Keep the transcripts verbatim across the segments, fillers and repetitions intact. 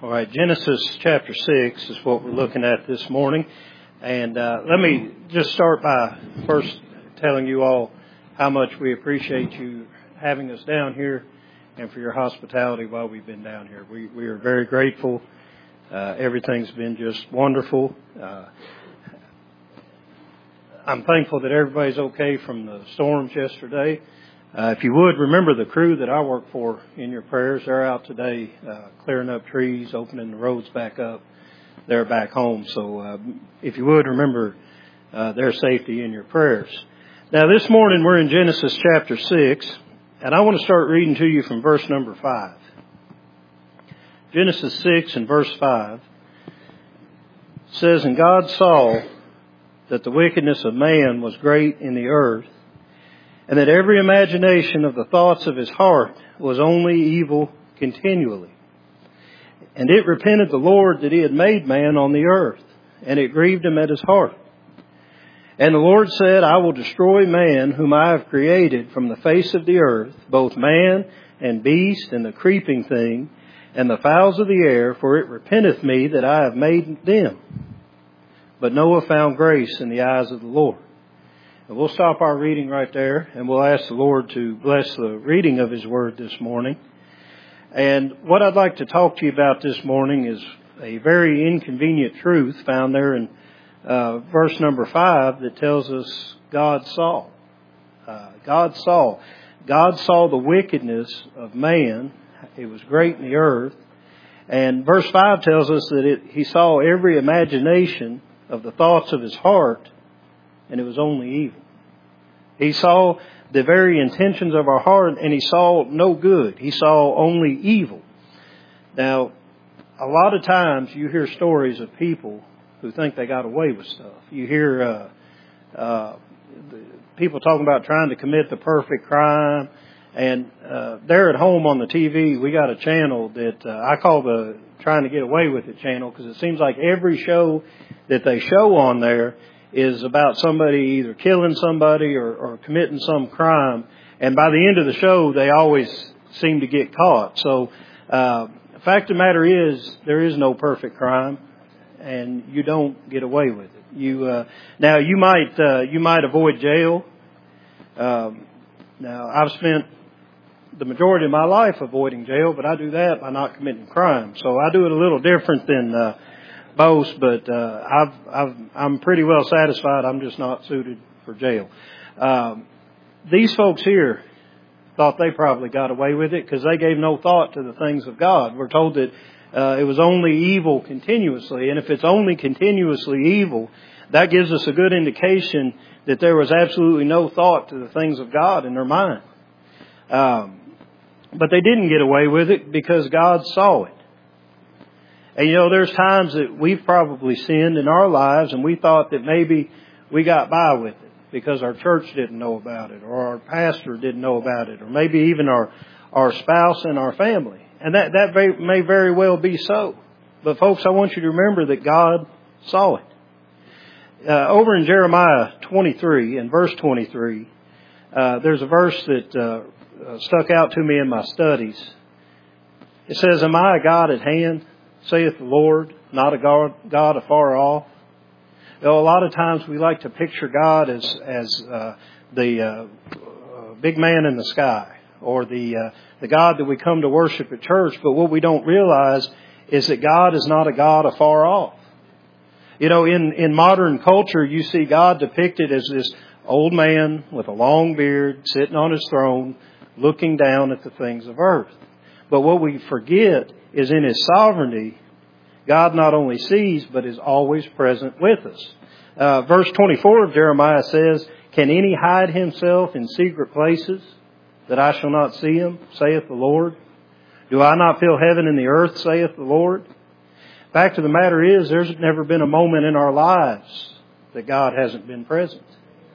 All right, Genesis chapter six is what we're looking at this morning. And uh, let me just start by first telling you all how much we appreciate you having us down here and for your hospitality while we've been down here. We, we are very grateful. Uh, everything's been just wonderful. Uh, I'm thankful that everybody's okay from the storms yesterday. Uh, if you would, remember the crew that I work for in your prayers. They're out today uh, clearing up trees, opening the roads back up. They're back home. So uh, if you would, remember uh, their safety in your prayers. Now, this morning we're in Genesis chapter six, and I want to start reading to you from verse number five. Genesis six and verse five says, "And God saw that the wickedness of man was great in the earth, and that every imagination of the thoughts of his heart was only evil continually. And it repented the Lord that he had made man on the earth, and it grieved him at his heart. And the Lord said, I will destroy man whom I have created from the face of the earth, both man and beast and the creeping thing, and the fowls of the air, for it repenteth me that I have made them. But Noah found grace in the eyes of the Lord." And we'll stop our reading right there, and we'll ask the Lord to bless the reading of His Word this morning. And what I'd like to talk to you about this morning is a very inconvenient truth found there in uh, verse number five that tells us God saw. Uh, God saw. God saw the wickedness of man. It was great in the earth. And verse five tells us that it, He saw every imagination of the thoughts of His heart, and it was only evil. He saw the very intentions of our heart, and He saw no good. He saw only evil. Now, a lot of times you hear stories of people who think they got away with stuff. You hear uh, uh, people talking about trying to commit the perfect crime. And uh, there at home on the T V, we got a channel that uh, I call the Trying to Get Away With It channel, because it seems like every show that they show on there is about somebody either killing somebody or, or committing some crime. And by the end of the show, they always seem to get caught. So uh, the fact of the matter is, there is no perfect crime, and you don't get away with it. You uh, now you might uh, you might avoid jail. Um, now I've spent the majority of my life avoiding jail, but I do that by not committing crime. So I do it a little different than uh, most, but uh, I've, I've, I'm pretty well satisfied. I'm just not suited for jail. Um, these folks here thought they probably got away with it because they gave no thought to the things of God. We're told that uh, it was only evil continuously, and if it's only continuously evil, that gives us a good indication that there was absolutely no thought to the things of God in their mind. Um, but they didn't get away with it because God saw it. And you know, there's times that we've probably sinned in our lives and we thought that maybe we got by with it because our church didn't know about it, or our pastor didn't know about it, or maybe even our, our spouse and our family. And that, that may, may very well be so. But folks, I want you to remember that God saw it. Uh, over in Jeremiah twenty-three, in verse twenty-three, uh, there's a verse that uh, uh, stuck out to me in my studies. It says, "Am I a God at hand, saith the Lord, not a God, God afar off?" You know, a lot of times we like to picture God as as uh, the uh, uh, big man in the sky, or the uh, the God that we come to worship at church. But what we don't realize is that God is not a God afar off. You know, in, in modern culture, you see God depicted as this old man with a long beard sitting on His throne, looking down at the things of earth. But what we forget is in His sovereignty, God not only sees, but is always present with us. Uh, verse twenty-four of Jeremiah says, "Can any hide himself in secret places, that I shall not see him, saith the Lord? Do I not fill heaven and the earth, saith the Lord?" Fact of the matter is, there's never been a moment in our lives that God hasn't been present.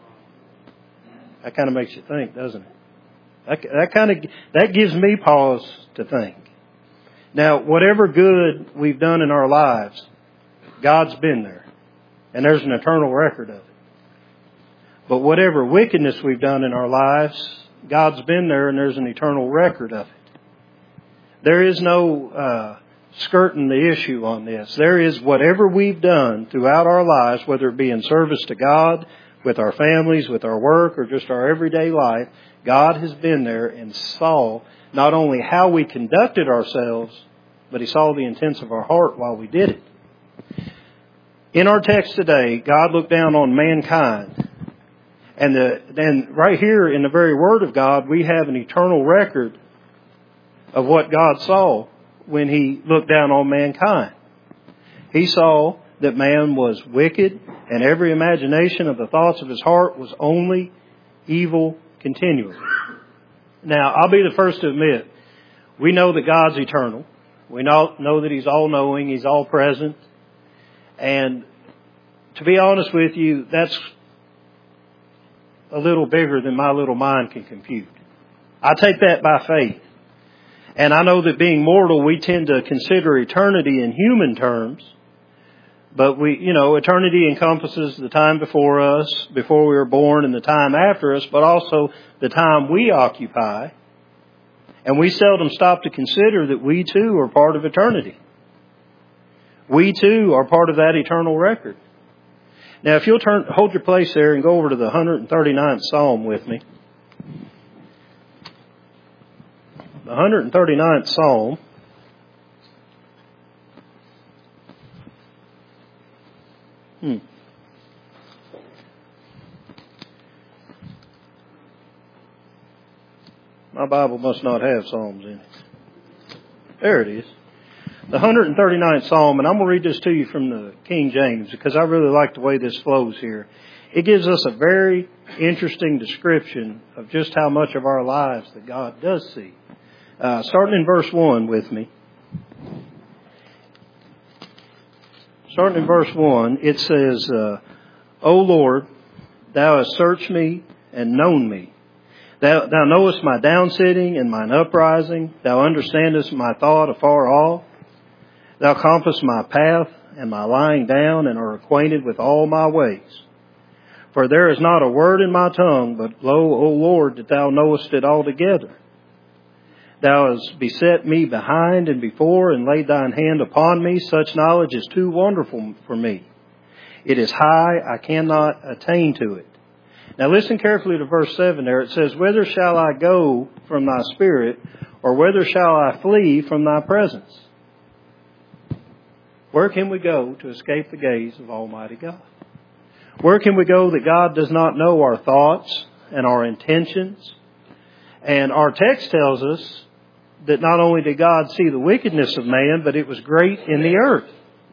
That kind of makes you think, doesn't it? That, that kind of, that gives me pause to think. Now, whatever good we've done in our lives, God's been there. And there's an eternal record of it. But whatever wickedness we've done in our lives, God's been there and there's an eternal record of it. There is no uh, skirting the issue on this. There is whatever we've done throughout our lives, whether it be in service to God, with our families, with our work, or just our everyday life, God has been there and saw not only how we conducted ourselves, but He saw the intents of our heart while we did it. In our text today, God looked down on mankind. And the, then right here in the very Word of God, we have an eternal record of what God saw when He looked down on mankind. He saw that man was wicked, and every imagination of the thoughts of his heart was only evil continually. Now, I'll be the first to admit, we know that God's eternal. We know, know that He's all-knowing, He's all-present. And to be honest with you, that's a little bigger than my little mind can compute. I take that by faith. And I know that being mortal, we tend to consider eternity in human terms. But we, you know, eternity encompasses the time before us, before we were born, and the time after us, but also the time we occupy. And we seldom stop to consider that we too are part of eternity. We too are part of that eternal record. Now, if you'll turn, hold your place there and go over to the one hundred thirty-ninth Psalm with me. The one hundred thirty-ninth Psalm. Hmm. My Bible must not have Psalms in it. There it is. The one hundred thirty-ninth Psalm, and I'm going to read this to you from the King James because I really like the way this flows here. It gives us a very interesting description of just how much of our lives that God does see. Uh, starting in verse one with me. Starting in verse one, it says, uh, O Lord, Thou hast searched me and known me. Thou, thou knowest my downsitting and mine uprising. Thou understandest my thought afar off. Thou compassest my path and my lying down, and are acquainted with all my ways. For there is not a word in my tongue, but lo, O Lord, that Thou knowest it altogether. Thou hast beset me behind and before, and laid Thine hand upon me. Such knowledge is too wonderful for me. It is high, I cannot attain to it. Now listen carefully to verse seven there. It says, Whither shall I go from Thy Spirit, or whither shall I flee from Thy presence? Where can we go to escape the gaze of Almighty God? Where can we go that God does not know our thoughts and our intentions? And our text tells us that not only did God see the wickedness of man, but it was great in the earth.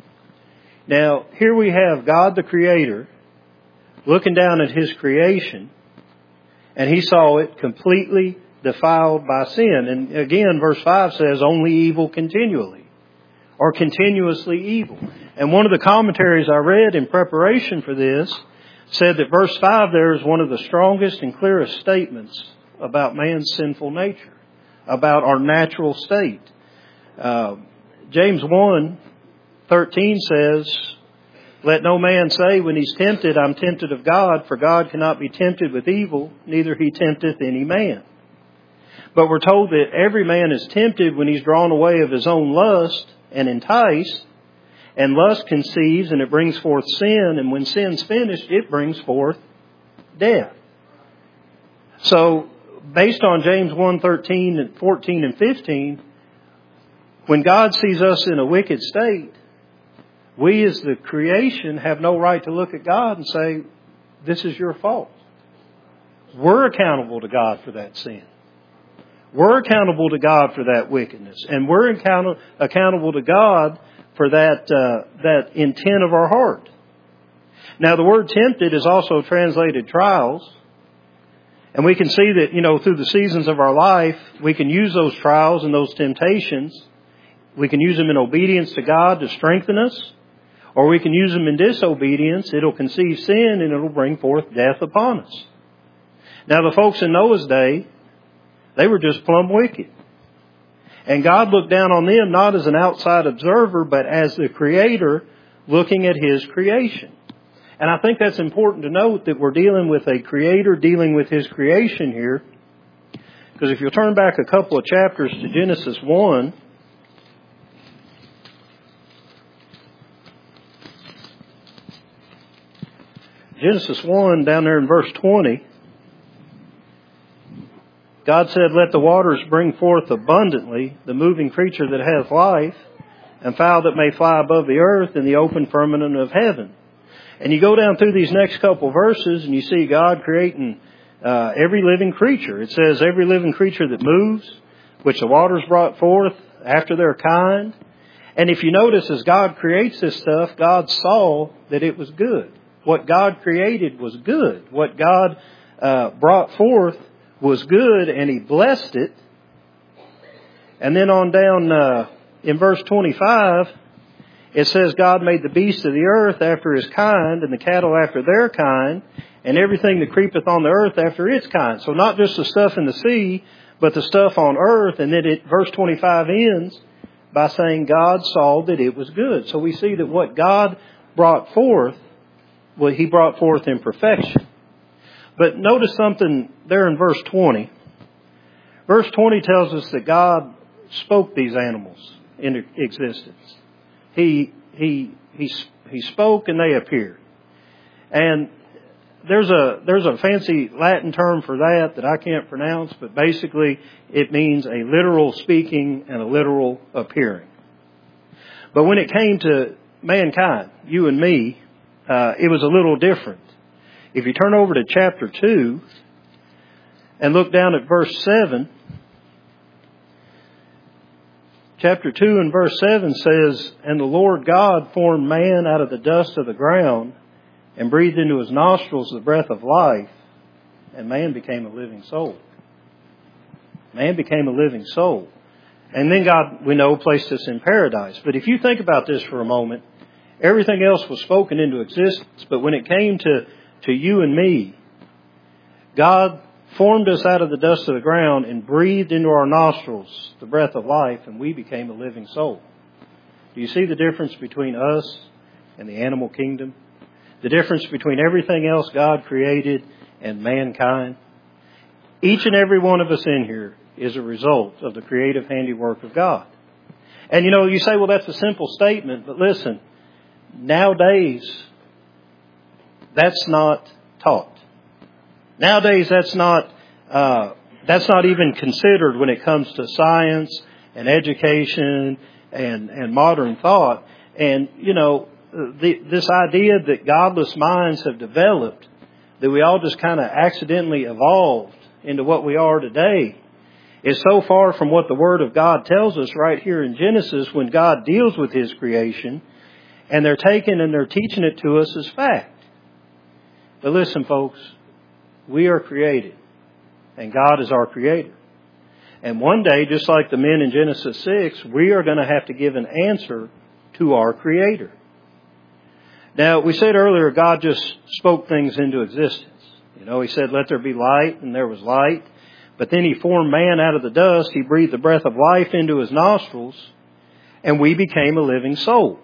Now, here we have God the Creator looking down at His creation, and He saw it completely defiled by sin. And again, verse five says, only evil continually, or continuously evil. And one of the commentaries I read in preparation for this said that verse five there is one of the strongest and clearest statements about man's sinful nature, about our natural state. Uh, James one thirteen says, Let no man say when he's tempted, I'm tempted of God, for God cannot be tempted with evil, neither He tempteth any man. But we're told that every man is tempted when he's drawn away of his own lust and enticed. And lust conceives, and it brings forth sin. And when sin's finished, it brings forth death. So, based on James one thirteen and fourteen and fifteen, when God sees us in a wicked state, we as the creation have no right to look at God and say, this is your fault. We're accountable to God for that sin. We're accountable to God for that wickedness. And we're account- accountable to God for that uh, that intent of our heart. Now, the word tempted is also translated trials. And we can see that, you know, through the seasons of our life, we can use those trials and those temptations. We can use them in obedience to God to strengthen us. Or we can use them in disobedience. It'll conceive sin and it'll bring forth death upon us. Now, the folks in Noah's day, they were just plumb wicked. And God looked down on them not as an outside observer, but as the Creator looking at His creation. And I think that's important to note that we're dealing with a Creator dealing with His creation here. Because if you'll turn back a couple of chapters to Genesis one, Genesis one, down there in verse twenty, God said, "Let the waters bring forth abundantly the moving creature that hath life, and fowl that may fly above the earth in the open firmament of heaven." And you go down through these next couple verses and you see God creating uh, every living creature. It says every living creature that moves, which the waters brought forth after their kind. And if you notice, as God creates this stuff, God saw that it was good. What God created was good. What God uh, brought forth was good, and He blessed it. And then on down uh, in verse twenty-five, it says God made the beasts of the earth after His kind, and the cattle after their kind, and everything that creepeth on the earth after its kind. So not just the stuff in the sea, but the stuff on earth. And then it, verse twenty-five ends by saying God saw that it was good. So we see that what God brought forth, well, He brought forth in perfection. But notice something there in verse twenty. Verse twenty tells us that God spoke these animals into existence. He, he, he, he spoke and they appeared. And there's a, there's a fancy Latin term for that that I can't pronounce, but basically it means a literal speaking and a literal appearing. But when it came to mankind, you and me, uh, it was a little different. If you turn over to chapter two and look down at verse seven, chapter two and verse seven says, "And the Lord God formed man out of the dust of the ground and breathed into his nostrils the breath of life, and man became a living soul." Man became a living soul. And then God, we know, placed us in paradise. But if you think about this for a moment, everything else was spoken into existence. But when it came to, to you and me, God formed us out of the dust of the ground and breathed into our nostrils the breath of life, and we became a living soul. Do you see the difference between us and the animal kingdom? The difference between everything else God created and mankind? Each and every one of us in here is a result of the creative handiwork of God. And you know, you say, well, that's a simple statement, but listen, nowadays, that's not taught. Nowadays, that's not uh, that's not even considered when it comes to science and education and and modern thought. And you know, the, this idea that godless minds have developed, that we all just kind of accidentally evolved into what we are today, is so far from what the Word of God tells us right here in Genesis when God deals with His creation, and they're taking and they're teaching it to us as fact. But listen, folks, we are created, and God is our Creator. And one day, just like the men in Genesis six, we are going to have to give an answer to our Creator. Now, we said earlier, God just spoke things into existence. You know, He said, "Let there be light," and there was light. But then He formed man out of the dust. He breathed the breath of life into his nostrils, and we became a living soul.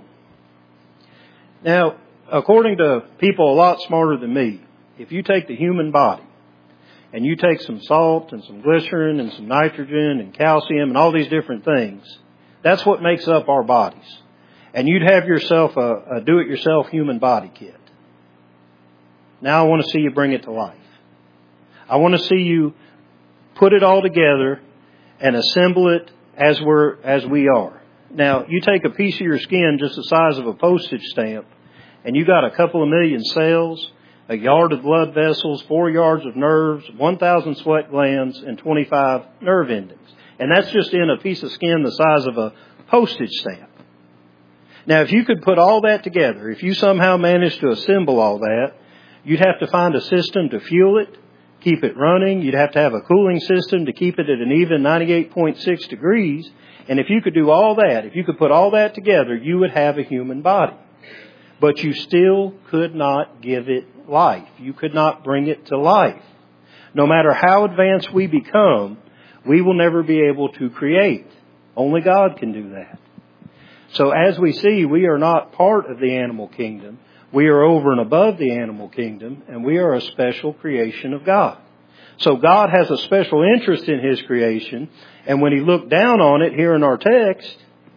Now, according to people a lot smarter than me, if you take the human body and you take some salt and some glycerin and some nitrogen and calcium and all these different things, that's what makes up our bodies. And you'd have yourself a, a do-it-yourself human body kit. Now I want to see you bring it to life. I want to see you put it all together and assemble it as we're as we are. Now, you take a piece of your skin just the size of a postage stamp, and you got a couple of million cells, a yard of blood vessels, four yards of nerves, one thousand sweat glands, and twenty-five nerve endings. And that's just in a piece of skin the size of a postage stamp. Now, if you could put all that together, if you somehow managed to assemble all that, you'd have to find a system to fuel it, keep it running. You'd have to have a cooling system to keep it at an even ninety-eight point six degrees. And if you could do all that, if you could put all that together, you would have a human body. But you still could not give it life. You could not bring it to life. No matter how advanced we become, we will never be able to create. Only God can do that. So as we see, we are not part of the animal kingdom. We are over and above the animal kingdom, and we are a special creation of God. So God has a special interest in His creation, and when He looked down on it here in our text,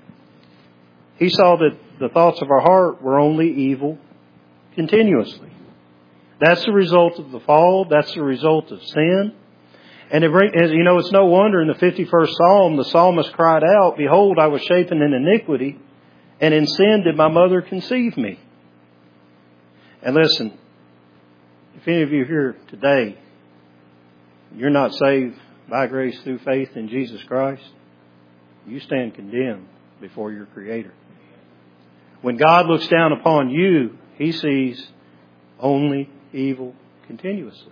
He saw that the thoughts of our heart were only evil continuously. That's the result of the fall. That's the result of sin. And it, you know, it's no wonder in the fifty-first Psalm, the psalmist cried out, "Behold, I was shapen in iniquity, and in sin did my mother conceive me." And listen, if any of you here today, you're not saved by grace through faith in Jesus Christ, you stand condemned before your Creator. When God looks down upon you, He sees only evil continuously.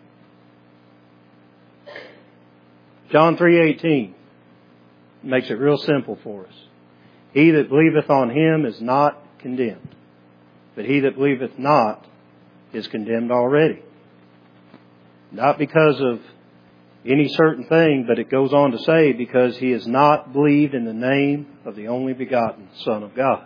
John three eighteen makes it real simple for us. He that believeth on Him is not condemned, but he that believeth not is condemned already. Not because of any certain thing, but it goes on to say, because he has not believed in the name of the only begotten Son of God.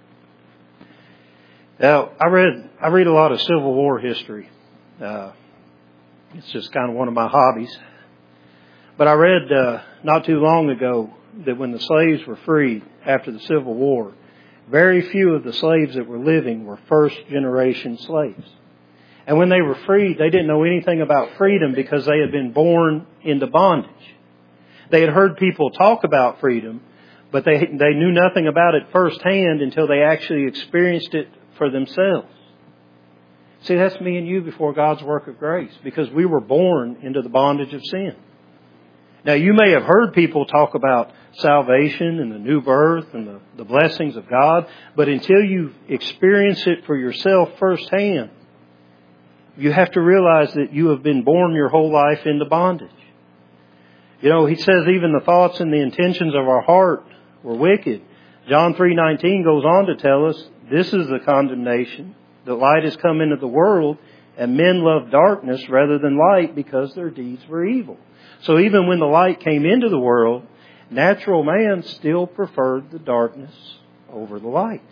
Now, I read I read a lot of Civil War history. Uh, it's just kind of one of my hobbies. But I read uh, not too long ago that when the slaves were freed after the Civil War, very few of the slaves that were living were first generation slaves. And when they were freed, they didn't know anything about freedom because they had been born into bondage. They had heard people talk about freedom, but they they knew nothing about it firsthand until they actually experienced it for themselves. See, that's me and you before God's work of grace, because we were born into the bondage of sin. Now, you may have heard people talk about salvation and the new birth and the, the blessings of God, but until you experience it for yourself firsthand, you have to realize that you have been born your whole life into bondage. You know, he says even the thoughts and the intentions of our heart were wicked. John three nineteen goes on to tell us, this is the condemnation. The light has come into the world, and men love darkness rather than light because their deeds were evil. So even when the light came into the world, natural man still preferred the darkness over the light.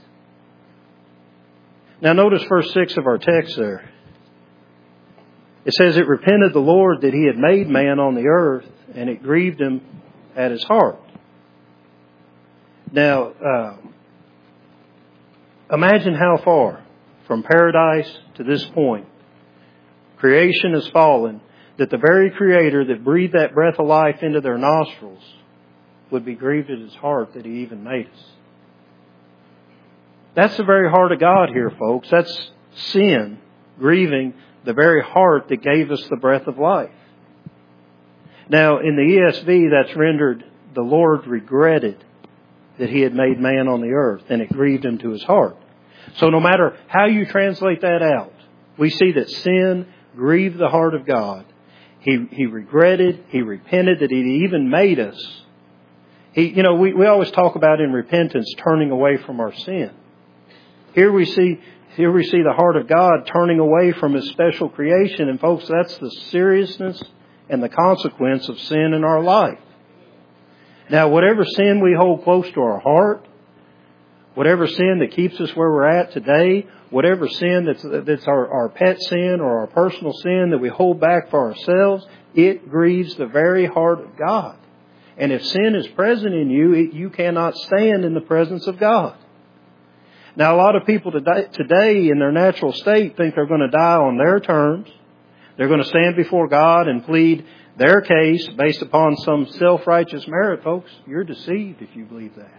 Now notice verse six of our text there. It says, it repented the Lord that He had made man on the earth, and it grieved Him at His heart. Now, uh, imagine how far from paradise to this point creation has fallen, that the very Creator that breathed that breath of life into their nostrils would be grieved at His heart that He even made us. That's the very heart of God here, folks. That's sin grieving the very heart that gave us the breath of life. Now, in the E S V, that's rendered, the Lord regretted that He had made man on the earth, and it grieved Him to His heart. So no matter how you translate that out, we see that sin grieved the heart of God. He, he regretted, He repented that He even made us. He, you know, we, we always talk about in repentance turning away from our sin. Here we see, here we see the heart of God turning away from His special creation. And folks, that's the seriousness and the consequence of sin in our life. Now, whatever sin we hold close to our heart, whatever sin that keeps us where we're at today, whatever sin that's, that's our, our pet sin or our personal sin that we hold back for ourselves, it grieves the very heart of God. And if sin is present in you, it, you cannot stand in the presence of God. Now, a lot of people today, today in their natural state think they're going to die on their terms. They're going to stand before God and plead their case based upon some self-righteous merit. Folks, you're deceived if you believe that.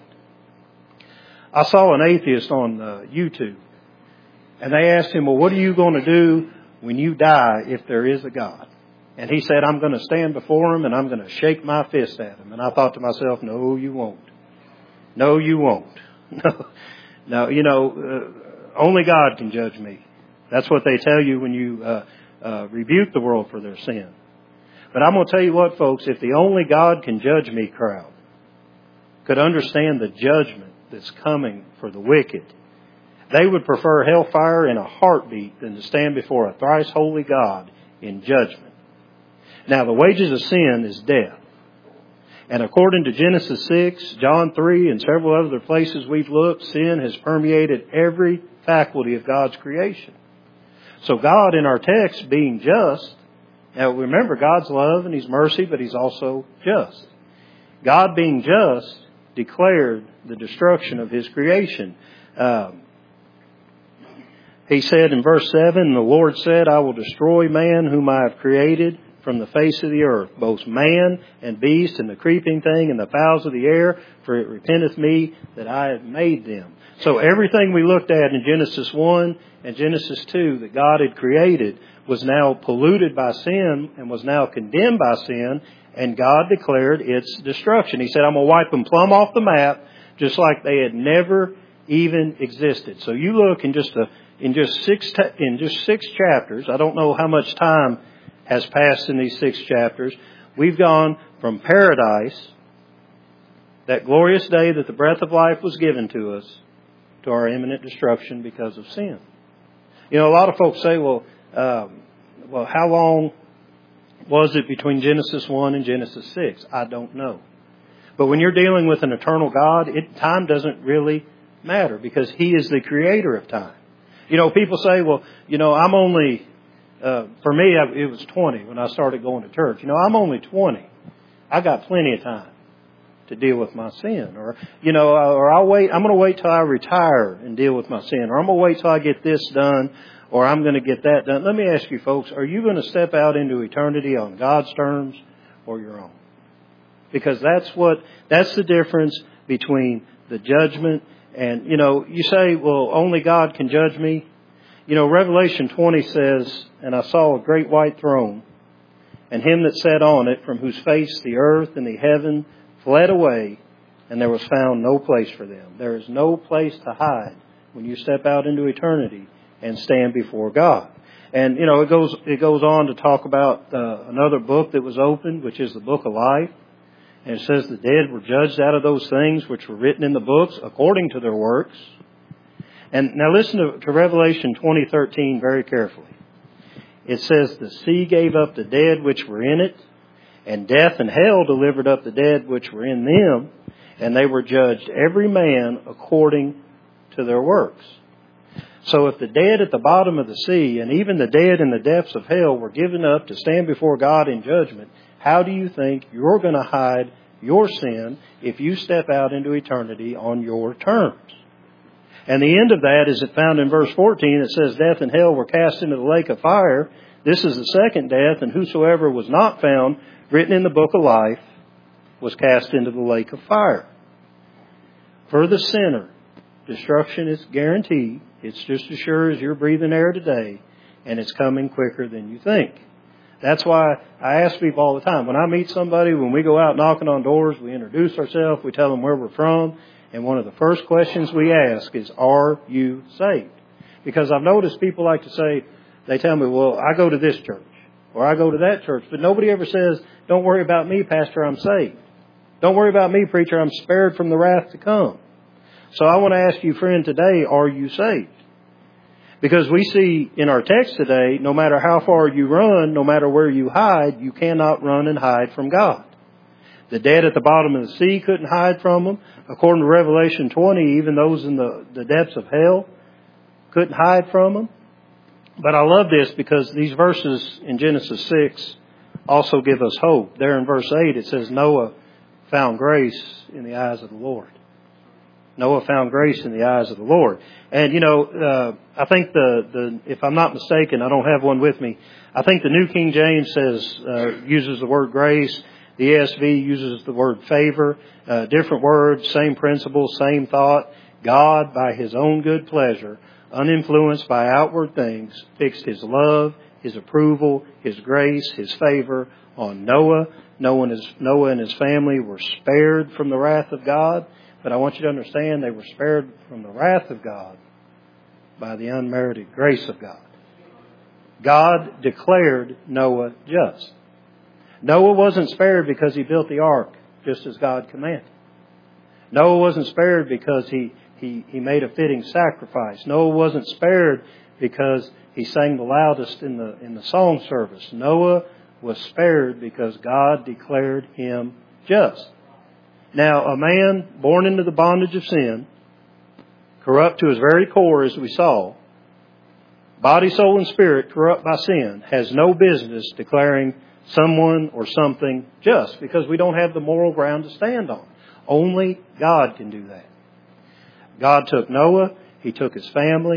I saw an atheist on uh, YouTube, and they asked him, well, what are you going to do when you die if there is a God? And he said, I'm going to stand before Him and I'm going to shake my fist at Him. And I thought to myself, no, you won't. No, you won't. No, no, you know, uh, only God can judge me. That's what they tell you when you uh, uh, rebuke the world for their sin. But I'm going to tell you what, folks, if the only God can judge me crowd could understand the judgment that's coming for the wicked, they would prefer hellfire in a heartbeat than to stand before a thrice holy God in judgment. Now, the wages of sin is death. And according to Genesis six, John three, and several other places we've looked, sin has permeated every faculty of God's creation. So God, in our text, being just, now remember, God's love and His mercy, but He's also just. God being just declared the destruction of His creation. Um, He said in verse seven, the Lord said, I will destroy man whom I have created from the face of the earth, both man and beast and the creeping thing and the fowls of the air, for it repenteth me that I have made them. So everything we looked at in Genesis one and Genesis two that God had created was now polluted by sin and was now condemned by sin, and God declared its destruction. He said, I'm going to wipe them plumb off the map, just like they had never even existed. So you look in just a, in just six in just six chapters. I don't know how much time has passed in these six chapters. We've gone from paradise, that glorious day that the breath of life was given to us, to our imminent destruction because of sin. You know, a lot of folks say, well, um, well, how long was it between Genesis one and Genesis six? I don't know. But when you're dealing with an eternal God, it, time doesn't really matter because He is the creator of time. You know, people say, well, you know, I'm only, uh, for me, I, it was twenty when I started going to church. You know, I'm only twenty. I got plenty of time to deal with my sin. Or, you know, or I'll wait, I'm going to wait till I retire and deal with my sin. Or I'm going to wait till I get this done. Or I'm going to get that done. Let me ask you folks, are you going to step out into eternity on God's terms or your own? Because that's what, that's the difference between the judgment and, you know, you say, well, only God can judge me. You know, Revelation twenty says, and I saw a great white throne, and Him that sat on it, from whose face the earth and the heaven fled away, and there was found no place for them. There is no place to hide when you step out into eternity and stand before God. And, you know, it goes, it goes on to talk about uh, another book that was opened, which is the book of life. And it says the dead were judged out of those things which were written in the books according to their works. And now listen to, to Revelation twenty thirteen very carefully. It says the sea gave up the dead which were in it, and death and hell delivered up the dead which were in them, and they were judged every man according to their works. So if the dead at the bottom of the sea and even the dead in the depths of hell were given up to stand before God in judgment, how do you think you're going to hide your sin if you step out into eternity on your terms? And the end of that is it found in verse fourteen. It says, death and hell were cast into the lake of fire. This is the second death, and whosoever was not found written in the book of life was cast into the lake of fire. For the sinner, destruction is guaranteed. It's just as sure as you're breathing air today, and it's coming quicker than you think. That's why I ask people all the time, when I meet somebody, when we go out knocking on doors, we introduce ourselves, we tell them where we're from, and one of the first questions we ask is, are you saved? Because I've noticed people like to say, they tell me, well, I go to this church, or I go to that church, but nobody ever says, don't worry about me, Pastor, I'm saved. Don't worry about me, preacher, I'm spared from the wrath to come. So I want to ask you, friend, today, are you saved? Because we see in our text today, no matter how far you run, no matter where you hide, you cannot run and hide from God. The dead at the bottom of the sea couldn't hide from Him. According to Revelation twenty, even those in the, the depths of hell couldn't hide from Him. But I love this because these verses in Genesis six also give us hope. There in verse eight, it says, Noah found grace in the eyes of the Lord. Noah found grace in the eyes of the Lord. And, you know, uh, I think the, the, if I'm not mistaken, I don't have one with me. I think the New King James says, uh, uses the word grace. The E S V uses the word favor. Uh, different words, same principle, same thought. God, by His own good pleasure, uninfluenced by outward things, fixed His love, His approval, His grace, His favor on Noah. Noah and his, Noah and his family were spared from the wrath of God. But I want you to understand they were spared from the wrath of God by the unmerited grace of God. God declared Noah just. Noah wasn't spared because he built the ark just as God commanded. Noah wasn't spared because he, he, he made a fitting sacrifice. Noah wasn't spared because he sang the loudest in the, in the song service. Noah was spared because God declared him just. Now, a man born into the bondage of sin, corrupt to his very core, as we saw, body, soul, and spirit corrupt by sin, has no business declaring someone or something just, because we don't have the moral ground to stand on. Only God can do that. God took Noah. He took his family.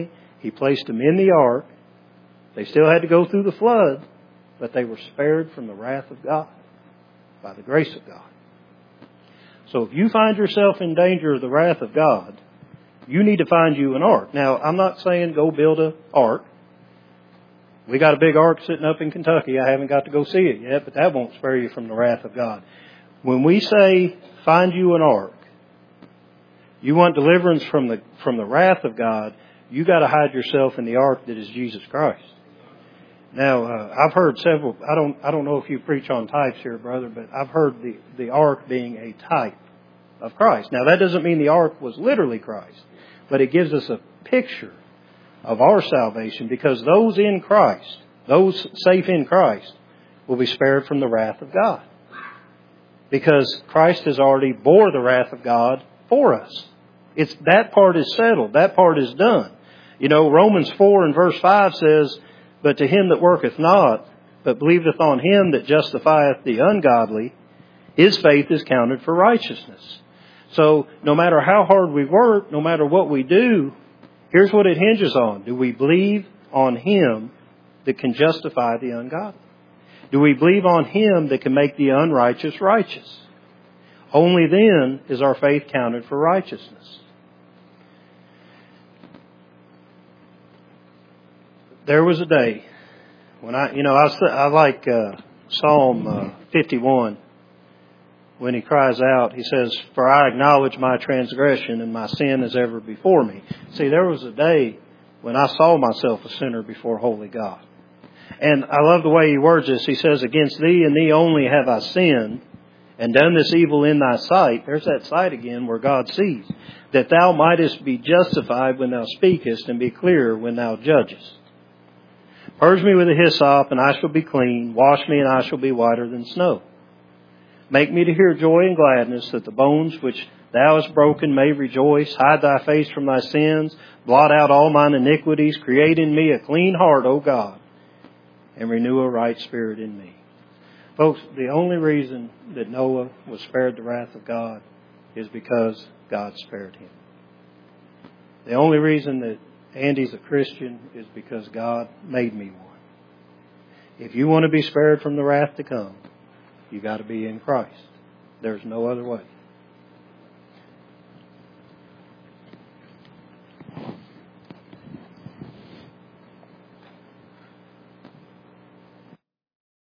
He placed them in the ark. They still had to go through the flood, but they were spared from the wrath of God by the grace of God. So if you find yourself in danger of the wrath of God, you need to find you an ark. Now, I'm not saying go build an ark. We got a big ark sitting up in Kentucky. I haven't got to go see it yet, but that won't spare you from the wrath of God. When we say find you an ark, you want deliverance from the from the wrath of God, you got to hide yourself in the ark that is Jesus Christ. Now, uh, I've heard several, I don't I don't know if you preach on types here, brother, but I've heard the, the ark being a type of Christ. Now, that doesn't mean the ark was literally Christ, but it gives us a picture of our salvation, because those in Christ, those safe in Christ, will be spared from the wrath of God. Because Christ has already bore the wrath of God for us. It's that part is settled. That part is done. You know, Romans four and verse five says, "But to him that worketh not, but believeth on him that justifieth the ungodly, his faith is counted for righteousness." So no matter how hard we work, no matter what we do, here's what it hinges on. Do we believe on him that can justify the ungodly? Do we believe on him that can make the unrighteous righteous? Only then is our faith counted for righteousness. There was a day when I, you know, I, I like uh, Psalm uh, fifty-one. When he cries out, he says, "For I acknowledge my transgression, and my sin is ever before me." See, there was a day when I saw myself a sinner before holy God. And I love the way he words this. He says, "Against thee and thee only have I sinned, and done this evil in thy sight." There's that sight again where God sees. "That thou mightest be justified when thou speakest, and be clear when thou judgest. Purge me with a hyssop, and I shall be clean. Wash me, and I shall be whiter than snow. Make me to hear joy and gladness, that the bones which thou hast broken may rejoice. Hide thy face from thy sins. Blot out all mine iniquities. Create in me a clean heart, O God, and renew a right spirit in me." Folks, the only reason that Noah was spared the wrath of God is because God spared him. The only reason that Andy's a Christian is because God made me one. If you want to be spared from the wrath to come, you got to be in Christ. There's no other way.